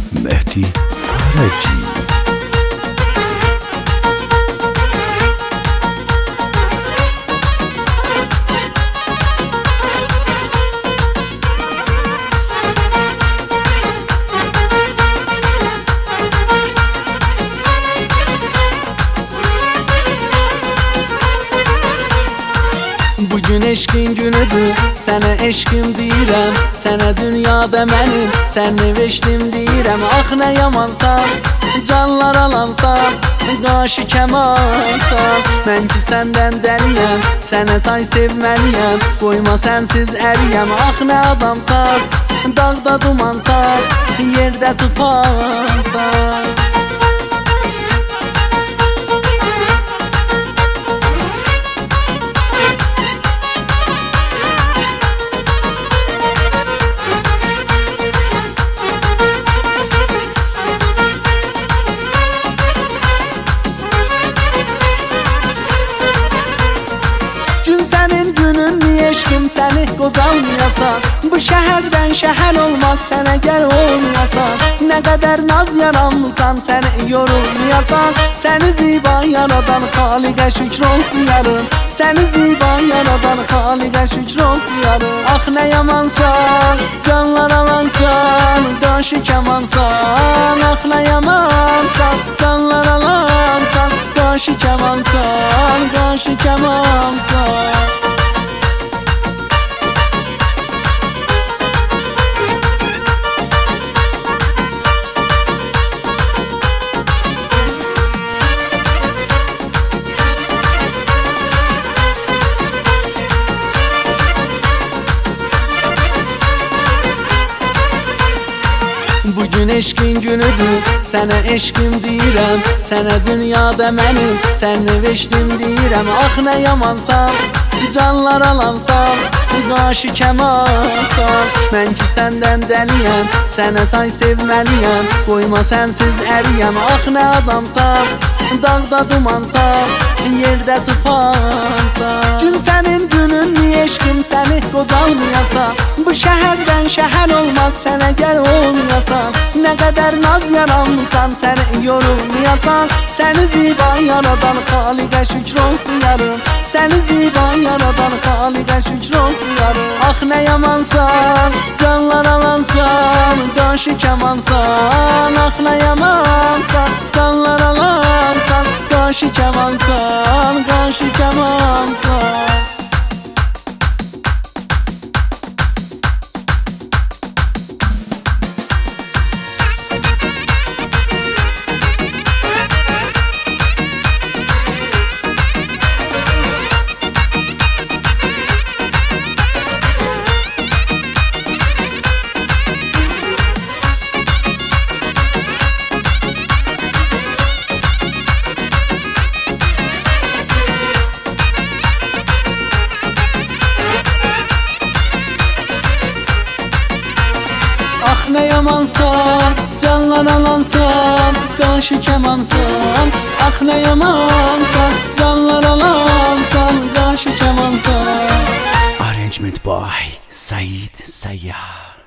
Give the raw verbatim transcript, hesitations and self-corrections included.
مهدی فرجی. Bugün eşkin günüdür, sənə eşkim deyirəm. Sənə dünyada mənim, sən neveşdim deyirəm. Ax nə yamansan, canlar alansan, qaşı kəmansan. Mən ki səndən dəliyəm, sənə tay sevməliyəm. Qoyma sənsiz əriyəm. Ax nə adamsan, dağda dumansan, yerdə tufansan. Eşkim səni qocalmayasan, bu şəhərdən şəhər olmaz sənə gəl olmayasan. Nə qədər naz yaranmısan səni yorulmayasan. Səni ziba yaradan xaliqə şükr olsun yarım. Səni ziba yaradan xaliqə şükr olsun yarım. Ax nə yamansan, canlar alansan, qaşı kəmansan. Ax nə yamansan, canlar alansan, qaşı kəmansan, qaşı kəmansan. Bugün eşkin günüdür, sənə eşkim deyirəm. Sənə dünyada mənim, sən neveşdim deyirəm. Ax nə yamansan, canlar alansan, qaşı kəmansan. Mən ki səndən dəliyəm, sənə tay sevməliyəm. Qoyma sənsiz əriyəm. Ax nə adamsan, dağda dumansan, yerdə tufansan. Gün sənin günün, niyə eşkim səni qocalmayasan. Bu şəhərdən şəhər olmaz sənə gəl olmayasan. Nə qədər naz yaranmısan səni yorulmayasan. Səni ziba yaradan xaliqə şükr olsun yarım. Səni ziba yaradan xaliqə şükr olsun yarım. Ax nə yamansan, canlar alansan, qaşı kəmansan. Ax nə yamansan, canlar alansan, qaşı kəmansan, qaşı kəmansan. Ax nə yamansan, canlar alansan, qaşı kəmansan. Ax nə yamansan, canlar alansan, qaşı kəmansan. Arrangement by Said Sayyar.